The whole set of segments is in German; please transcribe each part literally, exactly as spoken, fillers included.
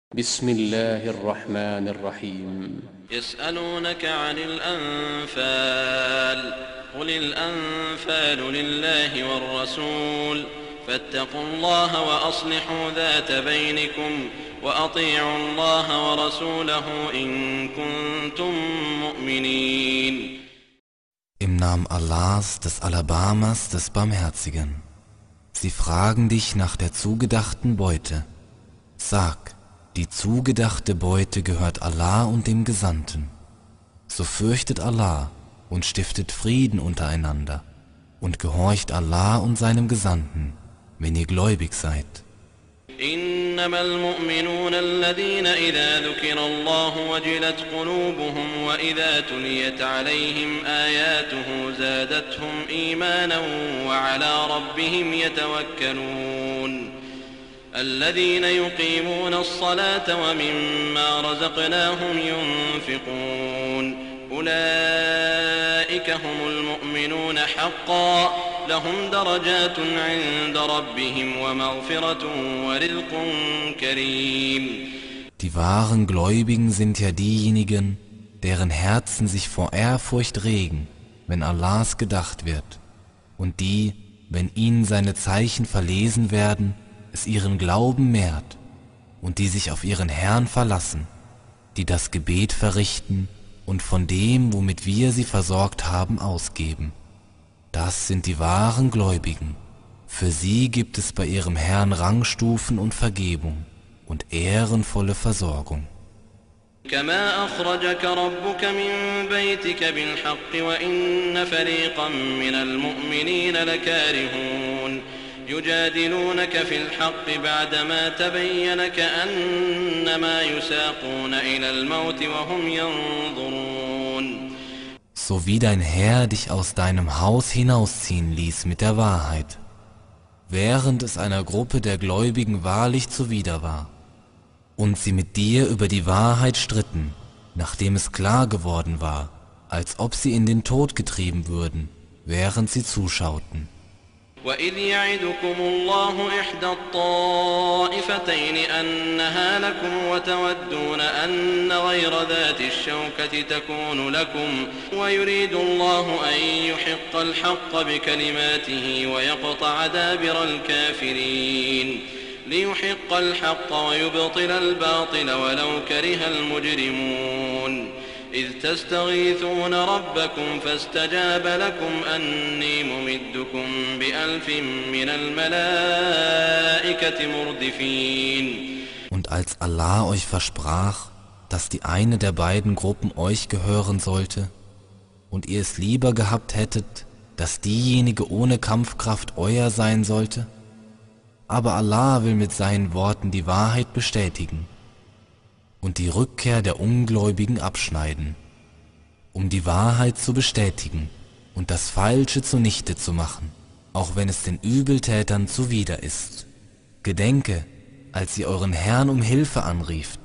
بسم الله الرحمن الرحيم يسألونك عن الأنفال قل الأنفال لله والرسول فاتقوا الله وأصلحوا ذات بينكم وأطيعوا الله ورسوله إن كنتم مؤمنين. Im Namen Allahs, des Alabamas, des Barmherzigen. Sie fragen dich nach der zugedachten Beute. Sag, die zugedachte Beute gehört Allah und dem Gesandten. So fürchtet Allah und stiftet Frieden untereinander und gehorcht Allah und seinem Gesandten, wenn ihr gläubig seid. إنما المؤمنون الذين إذا ذكر الله وجلت قلوبهم وإذا تليت عليهم آياته زادتهم إيمانا وعلى ربهم يتوكلون الذين يقيمون الصلاة ومما رزقناهم ينفقون أولئك هم المؤمنون حقا لهم درجات عند ربهم ومغفرة ورزق كريم. Die wahren Gläubigen sind ja diejenigen, deren Herzen sich vor Ehrfurcht regen, wenn Allahs gedacht wird, und die, wenn ihnen seine Zeichen verlesen werden, es ihren Glauben mehrt, und die sich auf ihren Herrn verlassen, die das Gebet verrichten und von dem, womit wir sie versorgt haben, ausgeben. Das sind die wahren Gläubigen. Für sie gibt es bei ihrem Herrn Rangstufen und Vergebung und ehrenvolle Versorgung. كما أخرجك ربك من بيتك بالحق وإن فريقا من المؤمنين لكارهون يجادلونك في الحق بعدما تبين كأنما يساقون إلى الموت وهم ينظرون. So wie dein Herr dich aus deinem Haus hinausziehen ließ mit der Wahrheit, während es einer Gruppe der Gläubigen wahrlich zuwider war, und sie mit dir über die Wahrheit stritten, nachdem es klar geworden war, als ob sie in den Tod getrieben würden, während sie zuschauten. وإذ يعدكم الله إحدى الطائفتين أنها لكم وتودون أن غير ذات الشوكة تكون لكم ويريد الله أن يحق الحق بكلماته ويقطع دابر الكافرين ليحق الحق ويبطل الباطل ولو كره المجرمون إذ تستغيثون ربكم فاستجاب لكم أني ممدكم بألف من الملائكة مردفين. Und als Allah euch versprach, dass die eine der beiden Gruppen euch gehören sollte, und ihr es lieber gehabt hättet, dass diejenige ohne Kampfkraft euer sein sollte, aber Allah will mit seinen Worten die Wahrheit bestätigen und die Rückkehr der Ungläubigen abschneiden, um die Wahrheit zu bestätigen und das Falsche zunichte zu machen, auch wenn es den Übeltätern zuwider ist. Gedenke, als ihr euren Herrn um Hilfe anrieft.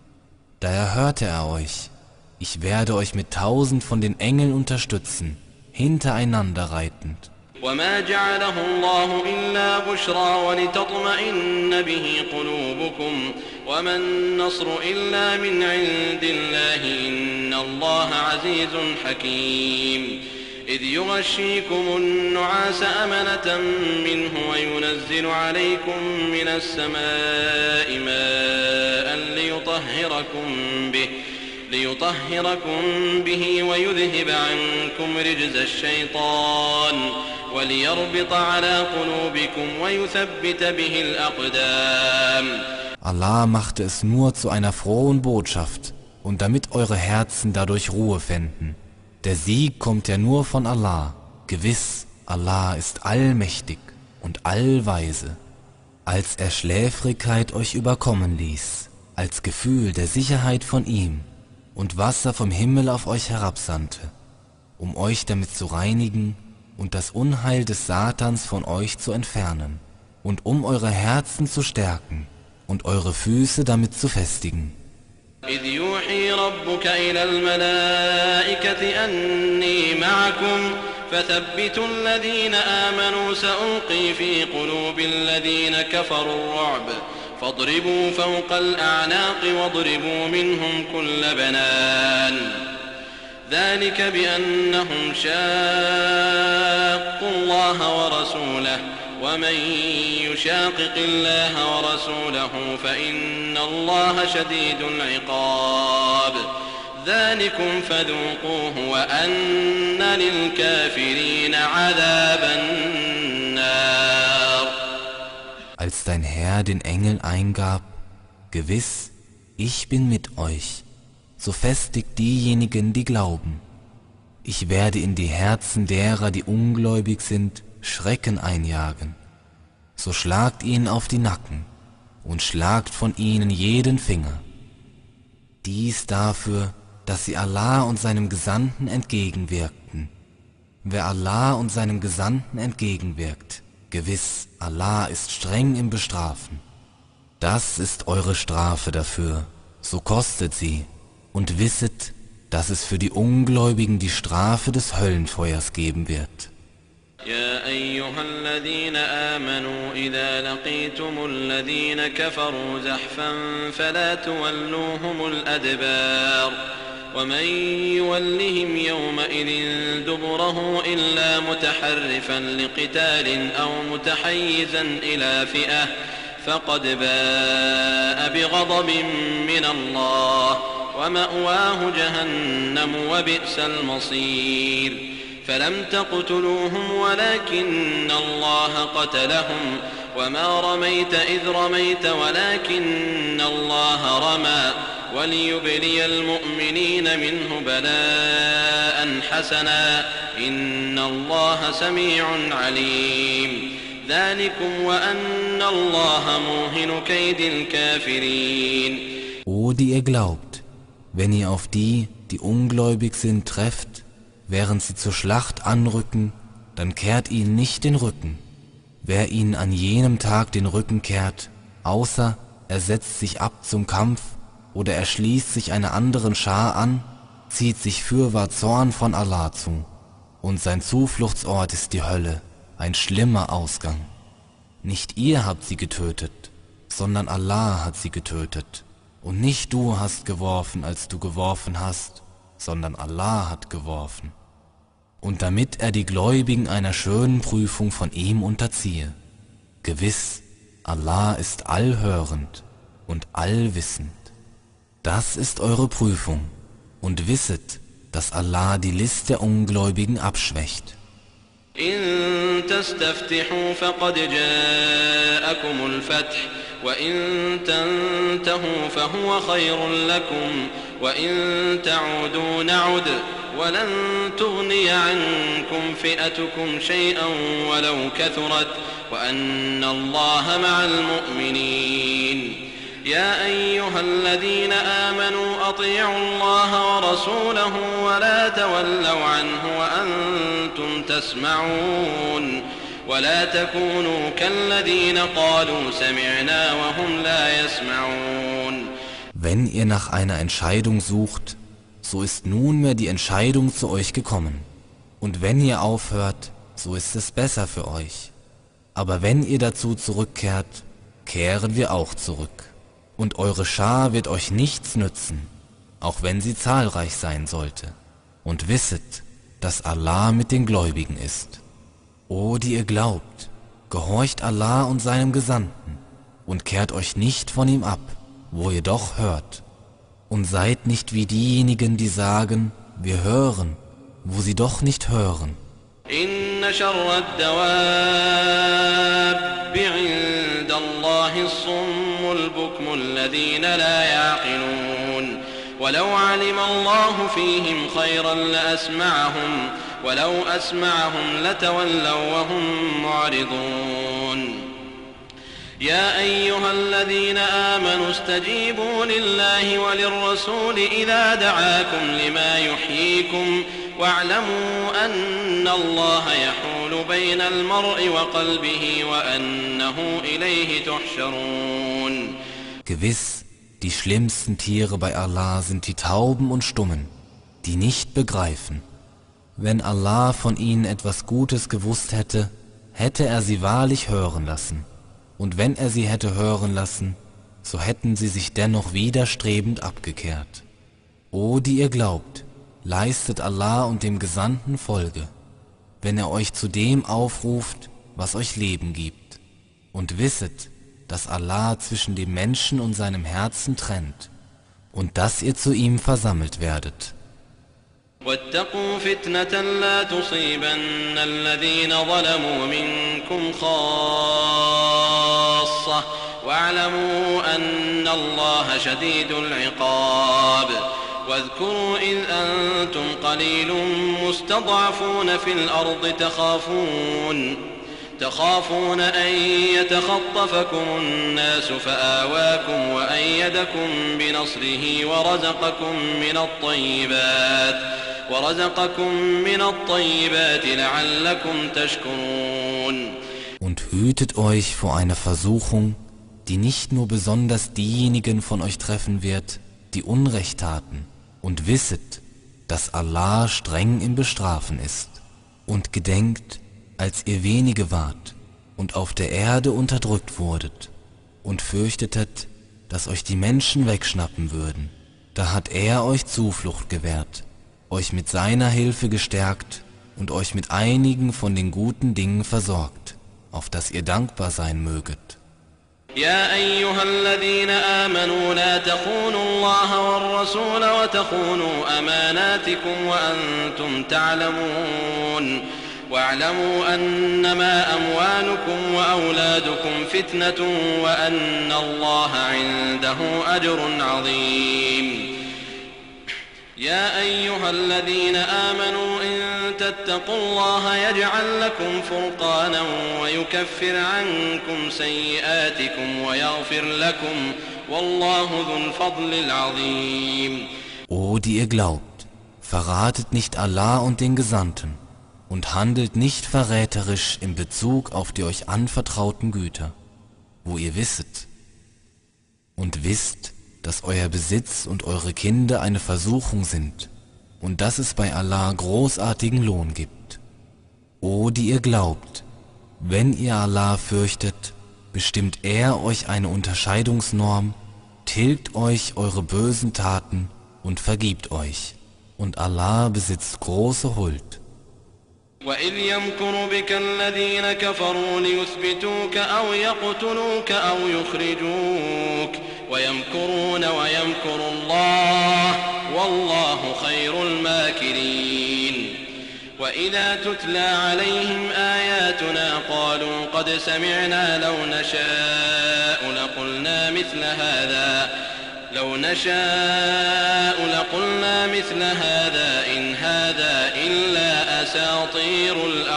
Da erhörte er euch, ich werde euch mit tausend von den Engeln unterstützen, hintereinander reitend. وما جعله الله إلا بشرى ولتطمئن به قلوبكم وما النصر إلا من عند الله إن الله عزيز حكيم إذ يغشيكم النعاس أمنة منه وينزل عليكم من السماء ماء ليطهركم به ليطهركم به ويذهب عنكم رجز الشيطان وليربط على قلوبكم ويثبت به الأقدام. Allah machte es nur zu einer frohen Botschaft und damit eure Herzen dadurch Ruhe fänden. Der Sieg kommt ja nur von Allah. Gewiss, Allah ist allmächtig und allweise. Als er Schläfrigkeit euch überkommen ließ, als Gefühl der Sicherheit von ihm, und Wasser vom Himmel auf euch herabsandte, um euch damit zu reinigen und das Unheil des Satans von euch zu entfernen und um eure Herzen zu stärken und eure Füße damit zu festigen. إذ يوحي ربك إلى الملائكة أني معكم فثبتوا الذين آمنوا سألقي في قلوب الذين كفروا الرعب فاضربوا فوق الأعناق واضربوا منهم كل بنان ذلك بأنهم شاقوا الله ورسوله ومن يشاقق الله ورسوله فإن الله شديد العقاب ذلكم فذوقوه وأن للكافرين عذاب النار. Als dein Herr den Engel eingab, gewiss, ich bin mit euch, so festigt diejenigen, die glauben. Ich werde in die Herzen derer, die ungläubig sind, Schrecken einjagen. So schlagt ihnen auf die Nacken und schlagt von ihnen jeden Finger. Dies dafür, dass sie Allah und seinem Gesandten entgegenwirkten. Wer Allah und seinem Gesandten entgegenwirkt, gewiss, Allah ist streng im Bestrafen. Das ist eure Strafe dafür, so kostet sie, und wisset, dass es für die Ungläubigen die Strafe des Höllenfeuers geben wird. يا أيها الذين آمنوا إذا لقيتم الذين كفروا زحفا فلا تولوهم الأدبار ومن يولهم يومئذ دبره إلا متحرفا لقتال أو متحيزا إلى فئة فقد باء بغضب من الله ومأواه جهنم وبئس المصير فلم تقتلوهم ولكن الله قتلهم وما رميت إذ رميت ولكن الله رمى وليبلي المؤمنين منه بلاء حسنا إن الله سميع عليم ذلكم وأن الله موهن كيد الكافرين. O, die ihr glaubt, wenn ihr auf die, die ungläubig sind, trefft, während sie zur Schlacht anrücken, dann kehrt ihnen nicht den Rücken. Wer ihnen an jenem Tag den Rücken kehrt, außer er setzt sich ab zum Kampf oder er schließt sich einer anderen Schar an, zieht sich fürwahr Zorn von Allah zu, und sein Zufluchtsort ist die Hölle, ein schlimmer Ausgang. Nicht ihr habt sie getötet, sondern Allah hat sie getötet, und nicht du hast geworfen, als du geworfen hast, sondern Allah hat geworfen. Und damit er die Gläubigen einer schönen Prüfung von ihm unterziehe. Gewiss, Allah ist allhörend und allwissend. Das ist eure Prüfung, und wisset, dass Allah die List der Ungläubigen abschwächt. إن تستفتحوا فقد جاءكم الفتح وإن تنتهوا فهو خير لكم وإن تعودوا نعد ولن تغني عنكم فئتكم شيئا ولو كثرت وأن الله مع المؤمنين. يا أيها الذين آمنوا أطيعوا الله ورسوله ولا تولوا عنه وأنتم تسمعون ولا تكونوا كالذين قالوا سمعنا وهم لا يسمعون. Wenn ihr nach einer Entscheidung sucht, so ist nunmehr die Entscheidung zu euch gekommen. Und wenn ihr aufhört, so ist es besser für euch. Aber wenn ihr dazu zurückkehrt, kehren wir auch zurück. Und eure Schar wird euch nichts nützen, auch wenn sie zahlreich sein sollte. Und wisset, dass Allah mit den Gläubigen ist. O, die ihr glaubt, gehorcht Allah und seinem Gesandten und kehrt euch nicht von ihm ab, wo ihr doch hört. Und seid nicht wie diejenigen, die sagen, wir hören, wo sie doch nicht hören. إن شر الدواب عند الله الصم البكم الذين لا يعقلون ولو علم الله فيهم خيرا لأسمعهم ولو أسمعهم لتولوا وهم معرضون. يا أيها الذين آمنوا استجيبوا لله وللرسول إذا دعاكم لما يحييكم واعلموا أن الله يحول بين المرء وقلبه وأنه إليه تحشرون. Gewiss, die schlimmsten Tiere bei Allah sind die Tauben und Stummen, die nicht begreifen. Wenn Allah von ihnen etwas Gutes gewusst hätte, hätte er sie wahrlich hören lassen. Und wenn er sie hätte hören lassen, so hätten sie sich dennoch widerstrebend abgekehrt. O, die ihr glaubt, leistet Allah und dem Gesandten Folge, wenn er euch zu dem aufruft, was euch Leben gibt, und wisset, dass Allah zwischen dem Menschen und seinem Herzen trennt, und dass ihr zu ihm versammelt werdet. واتقوا فتنة لا تصيبن الذين ظلموا منكم خاصة واعلموا أن الله شديد العقاب واذكروا إذ أنتم قليل مستضعفون في الأرض تخافون تخافون أن يتخطفكم الناس فآواكم وأيدكم بنصره ورزقكم من الطيبات ورزقكم من الطيبات لعلكم تشكرون. Und hütet euch vor einer Versuchung, die nicht nur besonders diejenigen von euch treffen wird, die Unrecht taten, und wisset, dass Allah streng im Bestrafen ist. Und gedenkt, als ihr wenige wart und auf der Erde unterdrückt wurdet und fürchtetet, dass euch die Menschen wegschnappen würden, da hat er euch Zuflucht gewährt, euch mit seiner Hilfe gestärkt und euch mit einigen von den guten Dingen versorgt, auf das ihr dankbar sein möget. يا أيها الذين آمنوا لا تخونوا الله والرسول وتخونوا أماناتكم وأنتم تعلمون واعلموا أنما أموالكم وأولادكم فتنة وأن الله عنده أجر عظيم. يا أيها الذين آمنوا إن تتقوا الله يجعل لكم فرقانا ويكفر عنكم سيئاتكم ويغفر لكم والله ذو الفضل العظيم. O, die ihr glaubt, verratet nicht Allah und den Gesandten und handelt nicht verräterisch in Bezug auf die euch anvertrauten Güter, wo ihr wisset. Und wisst, dass euer Besitz und eure Kinder eine Versuchung sind und dass es bei Allah großartigen Lohn gibt. O, die ihr glaubt, wenn ihr Allah fürchtet, bestimmt er euch eine Unterscheidungsnorm, tilgt euch eure bösen Taten und vergibt euch. Und Allah besitzt große Huld. وإذ يمكر بك الذين كفروا ليثبتوك أو يقتلوك أو يخرجوك ويمكرون ويمكر الله والله خير الماكرين. وإذا تتلى عليهم آياتنا قالوا قد سمعنا لو نشاء لقلنا مثل هذا لو نشاء لقلنا مثل هذا إن هذا إلا أساطير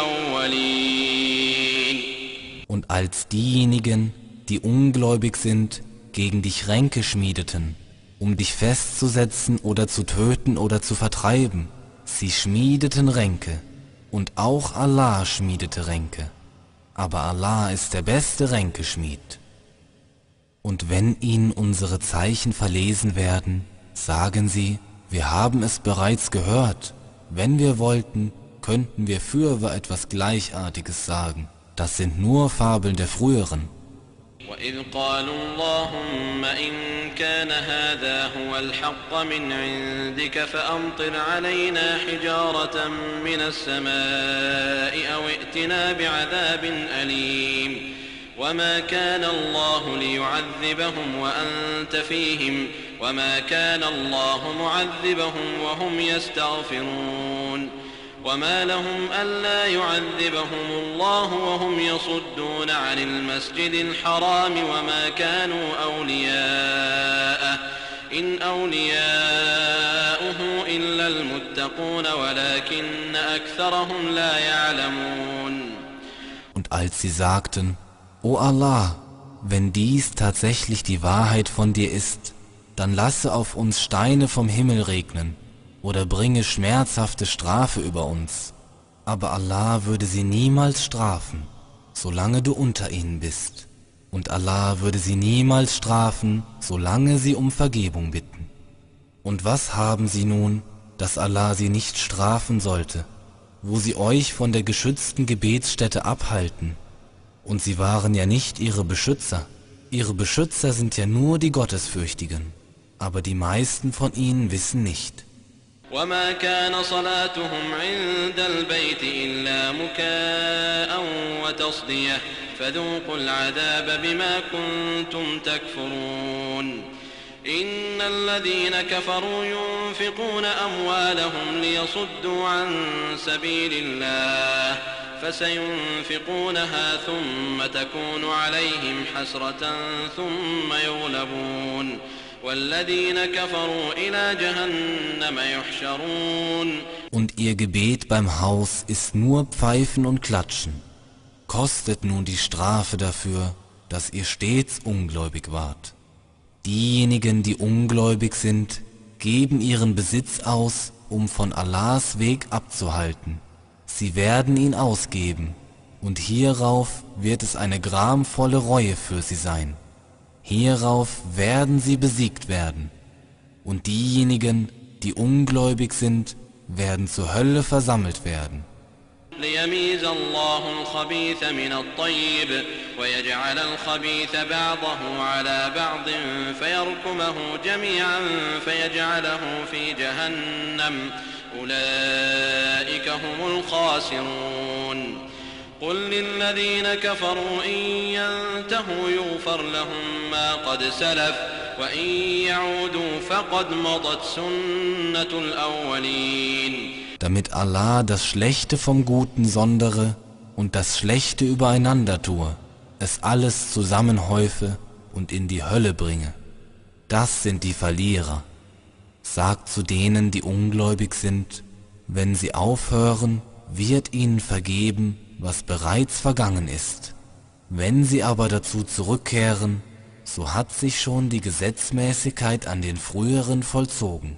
الأولين. Und als diejenigen, die ungläubig sind, gegen dich Ränke schmiedeten, um dich festzusetzen oder zu töten oder zu vertreiben, sie schmiedeten Ränke, und auch Allah schmiedete Ränke, aber Allah ist der beste Ränkeschmied. Und wenn ihnen unsere Zeichen verlesen werden, sagen sie, wir haben es bereits gehört. Wenn wir wollten, könnten wir fürwahr etwas Gleichartiges sagen. Das sind nur Fabeln der früheren. وإذ قالوا اللهم إن كان هذا هو الحق من عندك فأمطر علينا حجارة من السماء أو ائتنا بعذاب أليم. وما كان الله ليعذبهم وأنت فيهم وما كان الله معذبهم وهم يستغفرون. وما لهم ألا يعذبهم الله وهم يصدون عن المسجد الحرام وما كانوا أولياءه إن أولياؤه إلا المتقون ولكن أكثرهم لا يعلمون. Und als sie sagten, O Allah, wenn dies tatsächlich die Wahrheit von dir ist, dann lasse auf uns Steine vom Himmel regnen oder bringe schmerzhafte Strafe über uns. Aber Allah würde sie niemals strafen, solange du unter ihnen bist. Und Allah würde sie niemals strafen, solange sie um Vergebung bitten. Und was haben sie nun, dass Allah sie nicht strafen sollte, wo sie euch von der geschützten Gebetsstätte abhalten? Und sie waren ja nicht ihre Beschützer. Ihre Beschützer sind ja nur die Gottesfürchtigen, aber die meisten von ihnen wissen nicht. وما كان صلاتهم عند البيت إلا مكاء وتصدية فذوقوا العذاب بما كنتم تكفرون إن الذين كفروا ينفقون أموالهم ليصدوا عن سبيل الله فسينفقونها ثم تكون عليهم حسرة ثم يغلبون والذين كفروا إلى جهنم يحشرون. Und ihr Gebet beim Haus ist nur Pfeifen und Klatschen. Kostet nun die Strafe dafür, dass ihr stets ungläubig wart. Diejenigen, die ungläubig sind, geben ihren Besitz aus, um von Allahs Weg abzuhalten. Sie werden ihn ausgeben, und hierauf wird es eine gramvolle Reue für sie sein. Hierauf werden sie besiegt werden, und diejenigen, die ungläubig sind, werden zur Hölle versammelt werden. ليميز الله الخبيث من الطيب ويجعل الخبيث بعضه على بعض فيركمه جميعا فيجعله في جهنم أولئك هم الخاسرون قل للذين كفروا إن ينتهوا يغفر لهم ما قد سلف وإن يعودوا فقد مضت سنة الأولين. Damit Allah das Schlechte vom Guten sondere und das Schlechte übereinander tue, es alles zusammenhäufe und in die Hölle bringe. Das sind die Verlierer. Sagt zu denen, die ungläubig sind, wenn sie aufhören, wird ihnen vergeben, was bereits vergangen ist. Wenn sie aber dazu zurückkehren, so hat sich schon die Gesetzmäßigkeit an den früheren vollzogen.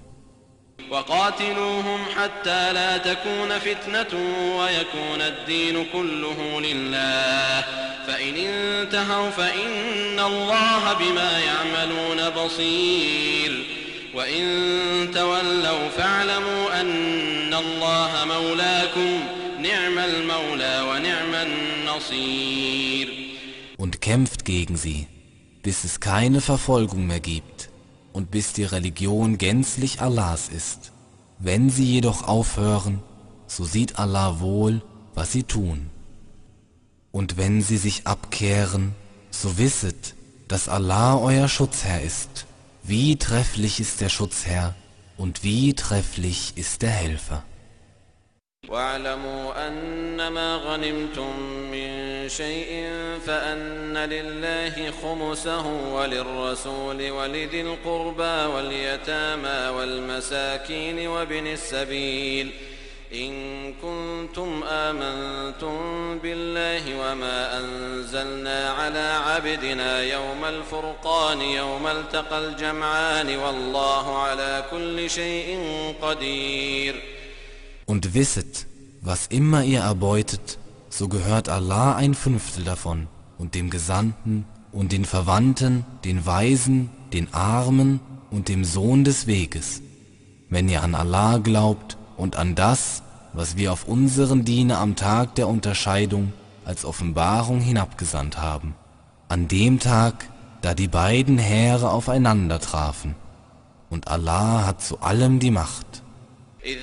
وقاتلوهم حتى لا تكون فتنة ويكون الدين كله لله فإن انتهوا فإن الله بما يعملون بصير وإن تولوا فاعلموا أن الله مولاكم نعم المولى ونعم النصير. Und kämpft gegen sie, bis es keine Verfolgung mehr gibt und bis die Religion gänzlich Allahs ist. Wenn sie jedoch aufhören, so sieht Allah wohl, was sie tun. Und wenn sie sich abkehren, so wisset, dass Allah euer Schutzherr ist. Wie trefflich ist der Schutzherr und wie trefflich ist der Helfer. واعلموا أنما غنمتم من شيء فأن لله خمسه وللرسول ولذي القربى واليتامى والمساكين وابن السبيل إن كنتم آمنتم بالله وما أنزلنا على عبدنا يوم الفرقان يوم التقى الجمعان والله على كل شيء قدير. Und wisset, was immer ihr erbeutet, so gehört Allah ein Fünftel davon, und dem Gesandten, und den Verwandten, den Weisen, den Armen und dem Sohn des Weges. Wenn ihr an Allah glaubt und an das, was wir auf unseren Diener am Tag der Unterscheidung als Offenbarung hinabgesandt haben, an dem Tag, da die beiden Heere aufeinander trafen, und Allah hat zu allem die Macht. إذ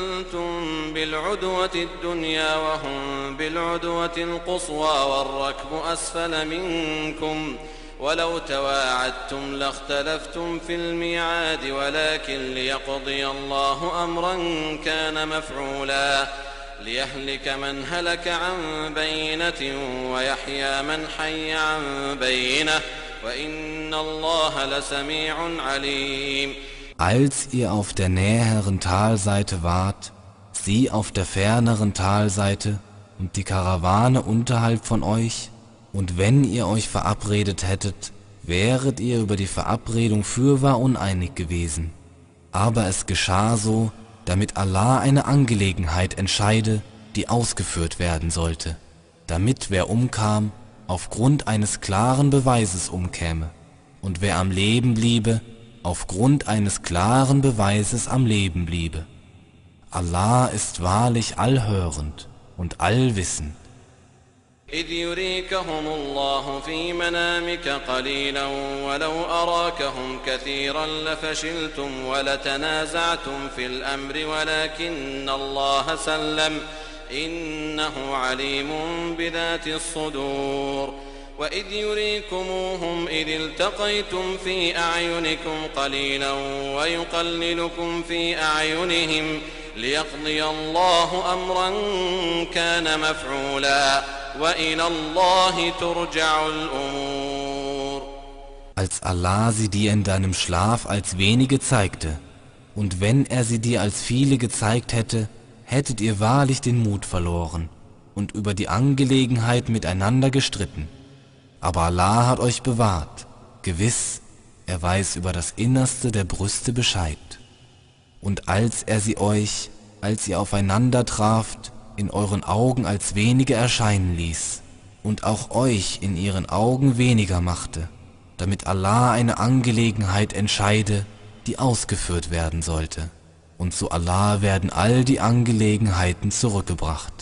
أنتم بالعدوة الدنيا وهم بالعدوة القصوى والركب أسفل منكم ولو تواعدتم لاختلفتم في الميعاد ولكن ليقضي الله أمرا كان مفعولا ليهلك من هلك عن بينة ويحيى من حي عن بينة وإن الله لسميع عليم. Als ihr auf der näheren Talseite wart, sie auf der ferneren Talseite und die Karawane unterhalb von euch, und wenn ihr euch verabredet hättet, wäret ihr über die Verabredung fürwahr uneinig gewesen. Aber es geschah so, damit Allah eine Angelegenheit entscheide, die ausgeführt werden sollte, damit wer umkam, aufgrund eines klaren Beweises umkäme, und wer am Leben bliebe, aufgrund eines klaren Beweises am Leben bliebe. Allah ist wahrlich allhörend und allwissend. إذ يريكهم الله في منامك قليلا ولو أراكهم كثيرا لفشلتم ولتنازعتم في الأمر ولكن الله سلم إنه عليم بذات الصدور وإذ يريكموهم إذ التقيتم في أعينكم قليلا ويقللكم في أعينهم ليقضي الله أمرا كان مفعولا وإلى الله ترجع الأمور. Als Allah sie dir in deinem Schlaf als wenige zeigte, und wenn er sie dir als viele gezeigt hätte, hättet ihr wahrlich den Mut verloren und über die Angelegenheit miteinander gestritten. Aber Allah hat euch bewahrt, gewiss, er weiß über das Innerste der Brüste Bescheid. Und als er sie euch, als ihr aufeinander traft, in euren Augen als wenige erscheinen ließ und auch euch in ihren Augen weniger machte, damit Allah eine Angelegenheit entscheide, die ausgeführt werden sollte. Und zu Allah werden all die Angelegenheiten zurückgebracht.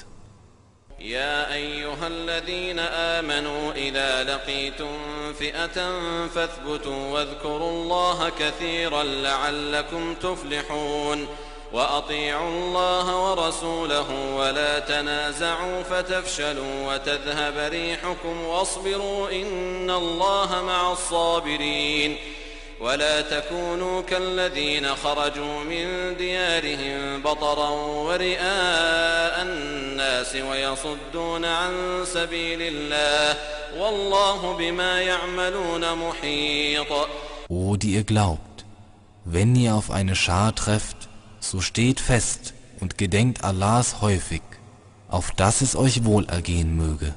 يا أيها الذين آمنوا إذا لقيتم فئة فاثبتوا واذكروا الله كثيرا لعلكم تفلحون وأطيعوا الله ورسوله ولا تنازعوا فتفشلوا وتذهب ريحكم واصبروا إن الله مع الصابرين ولا تكونوا كالذين خرجوا من ديارهم بطرا ورئاء الناس ويصدون عن سبيل الله والله بما يعملون محيط. O, die ihr glaubt, wenn ihr auf eine Schar trefft, so steht fest und gedenkt Allahs häufig, auf dass es euch wohl ergehen möge.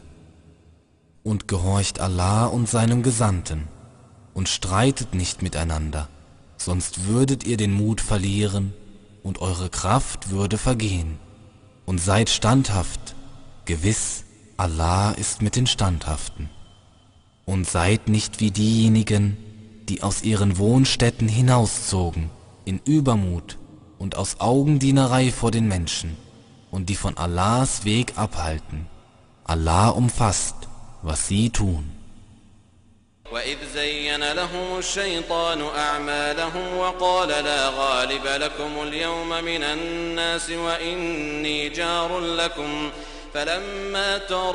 Und gehorcht Allah und seinem Gesandten und streitet nicht miteinander, sonst würdet ihr den Mut verlieren und eure Kraft würde vergehen. Und seid standhaft, gewiss, Allah ist mit den Standhaften. Und seid nicht wie diejenigen, die aus ihren Wohnstätten hinauszogen, in Übermut und aus Augendienerei vor den Menschen, und die von Allahs Weg abhalten. Allah umfasst, was sie tun. وإذ زين لهم الشيطان أعمالهم وقال لا غالب لكم اليوم من الناس وإني جار لكم فلما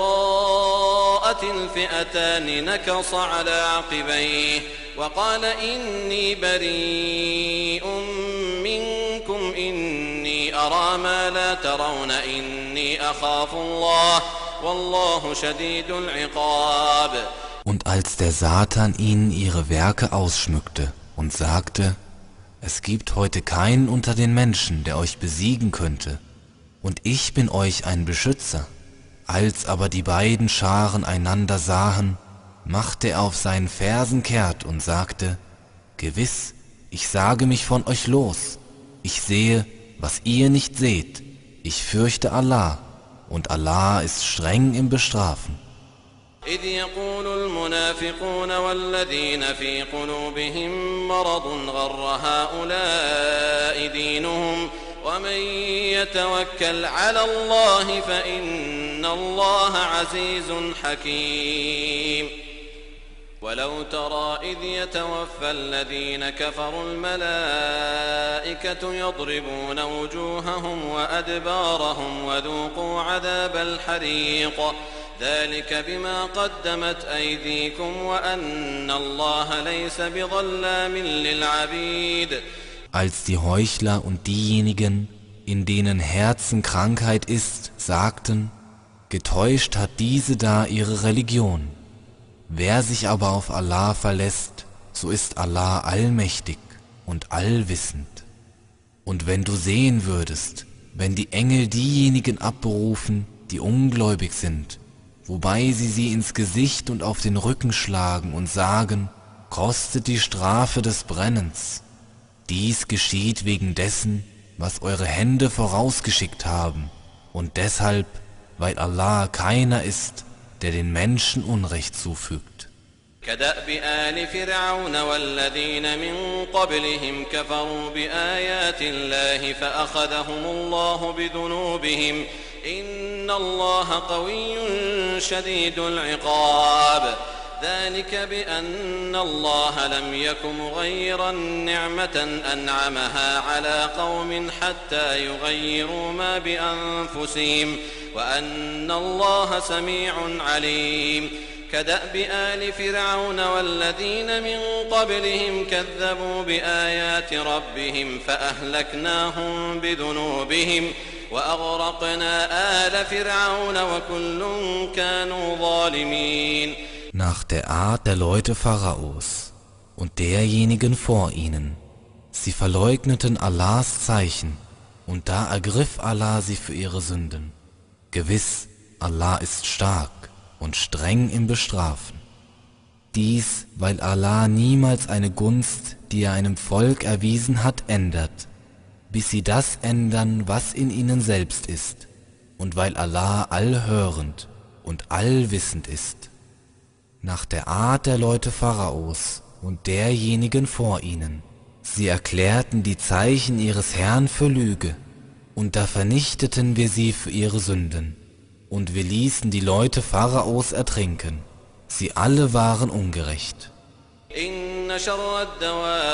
تراءت الفئتان نكص على عقبيه وقال إني بريء منكم إني أرى ما لا ترون إني أخاف الله والله شديد العقاب. Und als der Satan ihnen ihre Werke ausschmückte und sagte, es gibt heute keinen unter den Menschen, der euch besiegen könnte, und ich bin euch ein Beschützer. Als aber die beiden Scharen einander sahen, machte er auf seinen Fersen kehrt und sagte, gewiss, ich sage mich von euch los, ich sehe, was ihr nicht seht, ich fürchte Allah, und Allah ist streng im Bestrafen. إذ يقول المنافقون والذين في قلوبهم مرض غر هؤلاء دينهم ومن يتوكل على الله فإن الله عزيز حكيم. ولو ترى إذ يتوفى الذين كفروا الملائكة يضربون وجوههم وأدبارهم وذوقوا عذاب الحريق ذلك بما قدمت أيديكم وأن الله ليس بظلام للعبيد. Als die Heuchler und diejenigen, in denen Herzenkrankheit ist, sagten, getäuscht hat diese da ihre Religion. Wer sich aber auf Allah verlässt, so ist Allah allmächtig und allwissend. Und wenn du sehen würdest, wenn die Engel diejenigen abberufen, die ungläubig sind, wobei sie sie ins Gesicht und auf den Rücken schlagen und sagen, kostet die Strafe des Brennens. Dies geschieht wegen dessen, was eure Hände vorausgeschickt haben, und deshalb, weil Allah keiner ist, der den Menschen Unrecht zufügt. كدأب آل فرعون والذين من قبلهم كفروا بآيات الله فأخذهم الله بذنوبهم إن الله قوي شديد العقاب ذلك بأن الله لم يك مغيرا نعمة أنعمها على قوم حتى يغيروا ما بأنفسهم وأن الله سميع عليم كدأب آل فرعون والذين من قبلهم كذبوا بآيات ربهم فأهلكناهم بذنوبهم وأغرقنا آل فرعون وكل كانوا ظالمين. Nach der Art der Leute Pharaos und derjenigen vor ihnen. Sie verleugneten Allahs Zeichen, und da ergriff Allah sie für ihre Sünden. Gewiss, Allah ist stark und streng im Bestrafen. Dies, weil Allah niemals eine Gunst, die er einem Volk erwiesen hat, ändert, bis sie das ändern, was in ihnen selbst ist, und weil Allah allhörend und allwissend ist. Nach der Art der Leute Pharaos und derjenigen vor ihnen. Sie erklärten die Zeichen ihres Herrn für Lüge, und da vernichteten wir sie für ihre Sünden, und wir ließen die Leute Pharaos ertrinken. Sie alle waren ungerecht. إن شر الدواب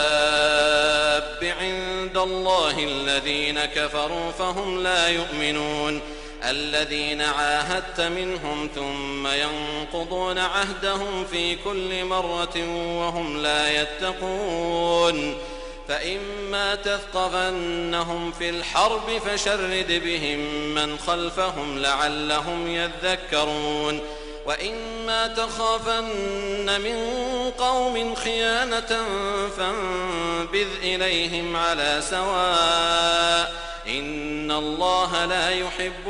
عند الله الذين كفروا فهم لا يؤمنون الذين عاهدت منهم ثم ينقضون عهدهم في كل مرة وهم لا يتقون فإما تثقفنهم في الحرب فشرد بهم من خلفهم لعلهم يذكرون وإما تخافن من قوم خيانة فانبذ إليهم على سواء إن الله لا يحب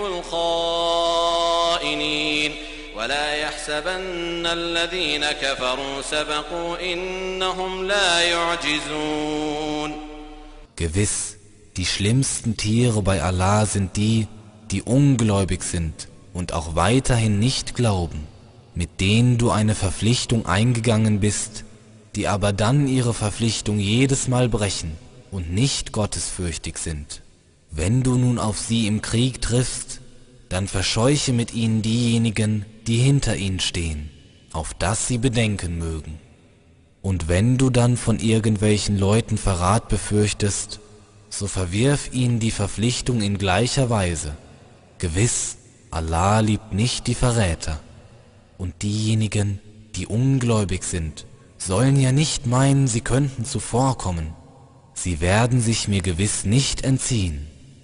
الخائنين ولا يحسبن الذين كفروا سبقوا إنهم لا يعجزون. Gewiss, die schlimmsten Tiere bei Allah sind die, die ungläubig sind und auch weiterhin nicht glauben, mit denen du eine Verpflichtung eingegangen bist, die aber dann ihre Verpflichtung jedes Mal brechen und nicht gottesfürchtig sind. Wenn du nun auf sie im Krieg triffst, dann verscheuche mit ihnen diejenigen, die hinter ihnen stehen, auf dass sie bedenken mögen. Und wenn du dann von irgendwelchen Leuten Verrat befürchtest, so verwirf ihnen die Verpflichtung in gleicher Weise. Gewiss, Allah liebt nicht die Verräter. Und diejenigen, die ungläubig sind, sollen ja nicht meinen, sie könnten zuvorkommen. Sie werden sich mir gewiss nicht entziehen.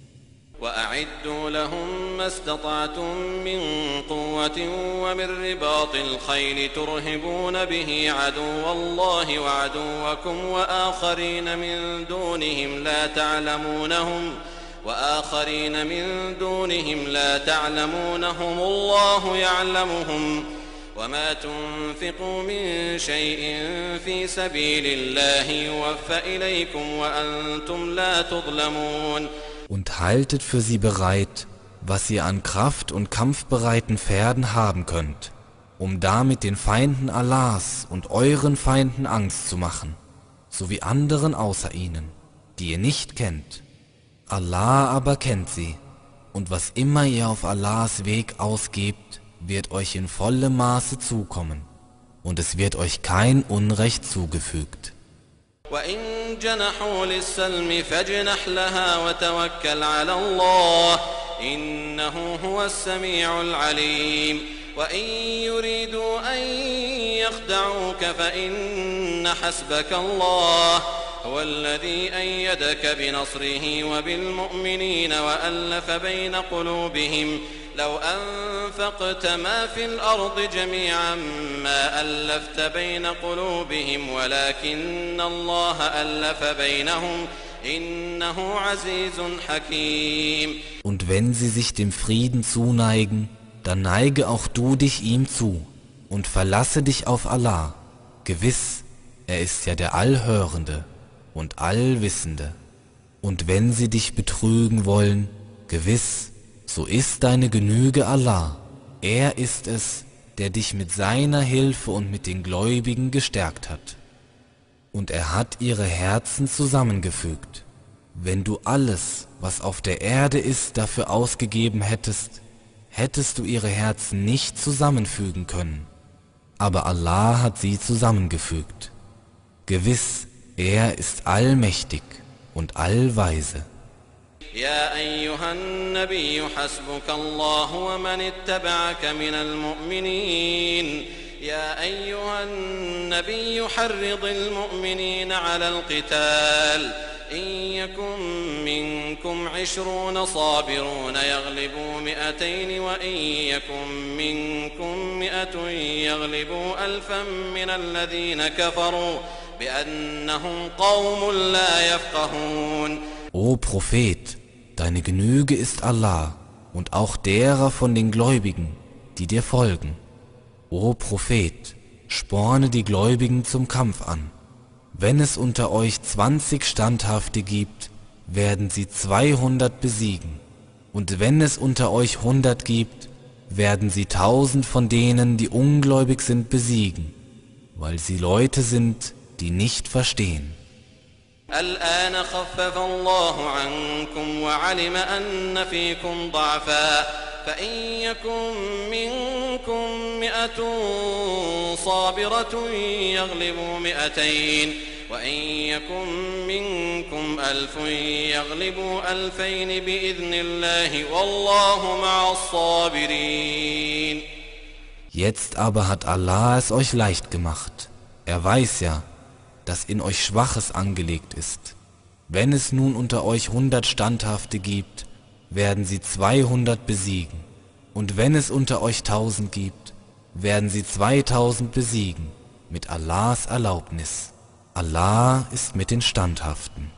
وأعدوا لهم ما استطعتم من قوة ومن رباط الخيل ترهبون به عدو الله وعدوكم وآخرين من دونهم لا تعلمونهم وآخرين من دونهم لا تعلمونهم الله يعلمهم وما تنفقوا من شيء في سبيل الله يوفى إليكم وأنتم لا تظلمون. Und haltet für sie bereit, was ihr an Kraft und kampfbereiten Pferden haben könnt, um damit den Feinden Allahs und euren Feinden Angst zu machen, sowie anderen außer ihnen, die ihr nicht kennt. Allah aber kennt sie, und was immer ihr auf Allahs Weg ausgebt, wird euch in vollem Maße zukommen, und es wird euch kein Unrecht zugefügt. وإن جنحوا للسلم فاجنح لها وتوكل على الله إنه هو السميع العليم وإن يريدوا أن يخدعوك فإن حسبك الله هو الذي أيدك بنصره وبالمؤمنين وألف بين قلوبهم لو أنفقت ما في الأرض جميعا ما ألفت بين قلوبهم ولكن الله ألف بينهم إنه عزيز حكيم. Und wenn sie sich dem Frieden zuneigen, dann neige auch du dich ihm zu und verlasse dich auf Allah. Gewiss, er ist ja der Allhörende und Allwissende. Und wenn sie dich betrügen wollen, gewiss, so ist deine Genüge Allah. Er ist es, der dich mit seiner Hilfe und mit den Gläubigen gestärkt hat. Und er hat ihre Herzen zusammengefügt. Wenn du alles, was auf der Erde ist, dafür ausgegeben hättest, hättest du ihre Herzen nicht zusammenfügen können. Aber Allah hat sie zusammengefügt. Gewiss, er ist allmächtig und allweise. يا أيها النبي حسبك الله ومن اتبعك من المؤمنين يا أيها النبي حرض المؤمنين على القتال إن يكن منكم عشرون صابرون يغلبوا مئتين وإن يكن منكم مئة يغلبوا ألفا من الذين كفروا بأنهم قوم لا يفقهون. O Prophet, deine Genüge ist Allah und auch derer von den Gläubigen, die dir folgen. O Prophet, sporne die Gläubigen zum Kampf an. Wenn es unter euch zwanzig Standhafte gibt, werden sie zweihundert besiegen. Und wenn es unter euch hundert gibt, werden sie tausend von denen, die ungläubig sind, besiegen, weil sie Leute sind, die nicht verstehen. الآن خفف الله عنكم وعلم أن فيكم ضعفا فإن يكن منكم مئة صابرة يغلبوا مئتين وإن يكن منكم ألف يغلبوا ألفين بإذن الله والله مع الصابرين. Jetzt aber hat Allah es euch leicht gemacht. Er weiß ja, dass in euch Schwaches angelegt ist. Wenn es nun unter euch hundert Standhafte gibt, werden sie zweihundert besiegen. Und wenn es unter euch tausend gibt, werden sie zweitausend besiegen, mit Allahs Erlaubnis. Allah ist mit den Standhaften.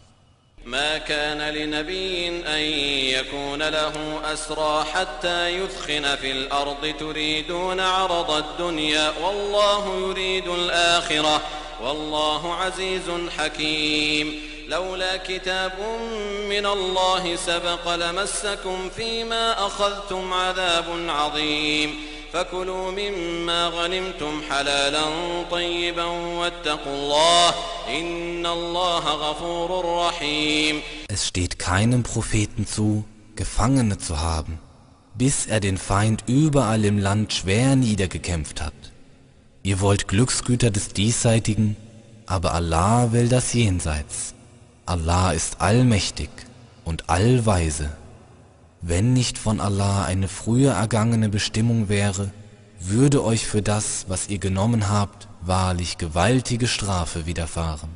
ما كان لنبي أن يكون له أسرى حتى يثخن في الأرض تريدون عرض الدنيا والله يريد الآخرة والله عزيز حكيم لولا كتاب من الله سبق لمسكم فيما أخذتم عذاب عظيم فكلوا مما غنمتم حلالا طيبا واتقوا الله إن الله غفور رحيم. Es steht keinem Propheten zu, Gefangene zu haben, bis er den Feind überall im Land schwer niedergekämpft hat. Ihr wollt Glücksgüter des Diesseitigen, aber Allah will das Jenseits. Allah ist allmächtig und allweise. Wenn nicht von Allah eine früher ergangene Bestimmung wäre, würde euch für das, was ihr genommen habt, wahrlich gewaltige Strafe widerfahren.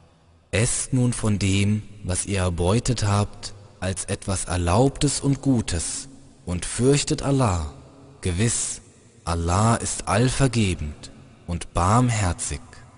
Esst nun von dem, was ihr erbeutet habt, als etwas Erlaubtes und Gutes, und fürchtet Allah. Gewiss, Allah ist allvergebend und barmherzig.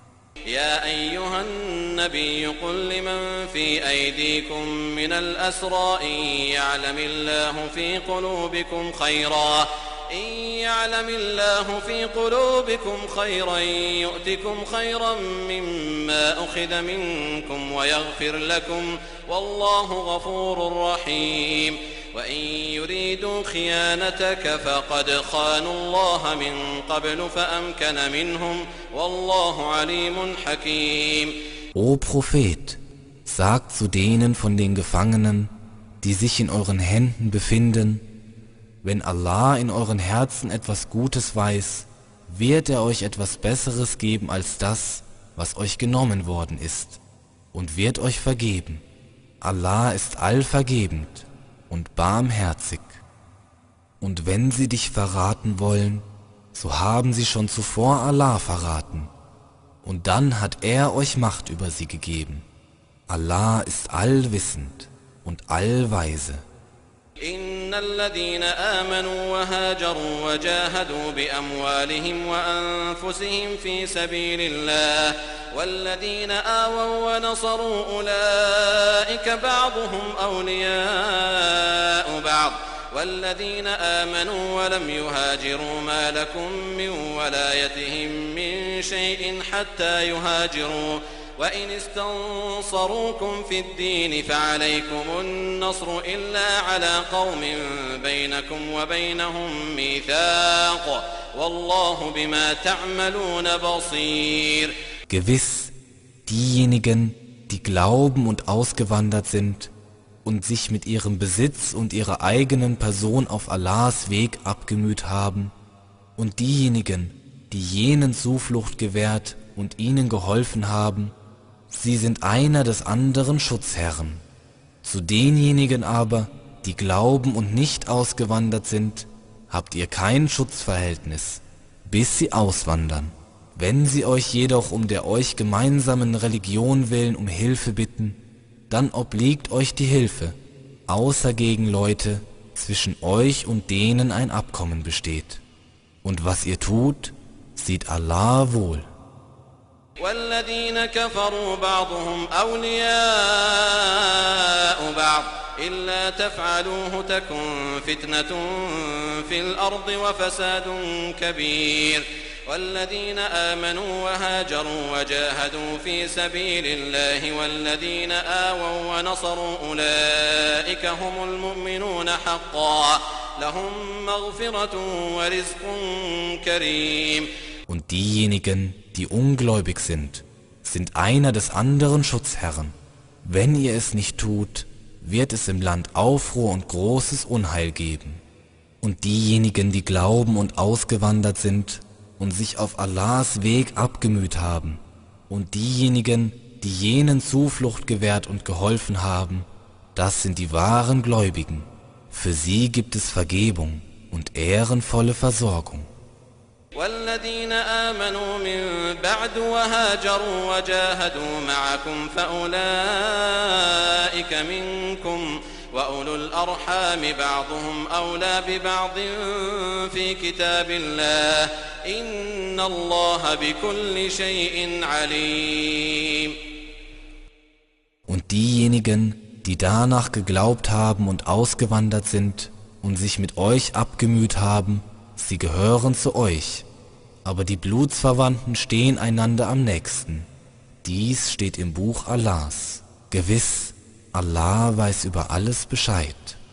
يا أيها النبي قل لمن في أيديكم من الأسرى إن يعلم الله في قلوبكم خيرا إن يعلم الله في قلوبكم خيرا يؤتكم خيرا مما أخذ منكم ويغفر لكم والله غفور رحيم وإن يريدوا خيانتك فقد خانوا الله من قبل فأمكن منهم والله عليم حكيم. O Prophet, sagt zu denen von den Gefangenen, die sich in euren Händen befinden, wenn Allah in euren Herzen etwas Gutes weiß, wird er euch etwas Besseres geben als das, was euch genommen worden ist, und wird euch vergeben. Allah ist allvergebend und barmherzig. Und wenn sie dich verraten wollen, so haben sie schon zuvor Allah verraten, und dann hat er euch Macht über sie gegeben. Allah ist allwissend und allweise. إن الذين آمنوا وهاجروا وجاهدوا بأموالهم وأنفسهم في سبيل الله والذين آووا ونصروا أولئك بعضهم أولياء بعض والذين آمنوا ولم يهاجروا ما لكم من ولايتهم من شيء حتى يهاجروا وإن استنصروكم في الدين فعليكم النصر إلا على قوم بينكم وبينهم ميثاق والله بما تعملون بصير. Gewiss, diejenigen, die glauben und ausgewandert sind und sich mit ihrem Besitz und ihrer eigenen Person auf Allahs Weg abgemüht haben, und diejenigen, die jenen Zuflucht gewährt und ihnen geholfen haben, sie sind einer des anderen Schutzherren. Zu denjenigen aber, die glauben und nicht ausgewandert sind, habt ihr kein Schutzverhältnis, bis sie auswandern. Wenn sie euch jedoch um der euch gemeinsamen Religion willen um Hilfe bitten, dann obliegt euch die Hilfe, außer gegen Leute, zwischen euch und denen ein Abkommen besteht. Und was ihr tut, sieht Allah wohl. والذين كفروا بعضهم أولياء بعض إلا تفعلوه تكن فتنة في الأرض وفساد كبير. والذين آمنوا وهاجروا وجاهدوا في سبيل الله والذين آووا ونصروا أولئك هم المؤمنون حقا لهم مغفرة ورزق كريم. Und diejenigen, die ungläubig sind, sind einer des anderen Schutzherren. Wenn ihr es nicht tut, wird es im Land Aufruhr und großes Unheil geben. Und diejenigen, die glauben und ausgewandert sind und sich auf Allahs Weg abgemüht haben, und diejenigen, die jenen Zuflucht gewährt und geholfen haben, das sind die wahren Gläubigen. Für sie gibt es Vergebung und ehrenvolle Versorgung. والذين آمنوا من بعد وهاجروا وجاهدوا معكم فأولئك منكم وأولو الأرحام بعضهم أولى ببعض في كتاب الله إن الله بكل شيء عليم. Und diejenigen, die danach geglaubt haben und ausgewandert sind und sich mit euch abgemüht haben, sie gehören zu euch, aber die Blutsverwandten stehen einander am nächsten. Dies steht im Buch Allahs. Gewiss, Allah weiß über alles Bescheid.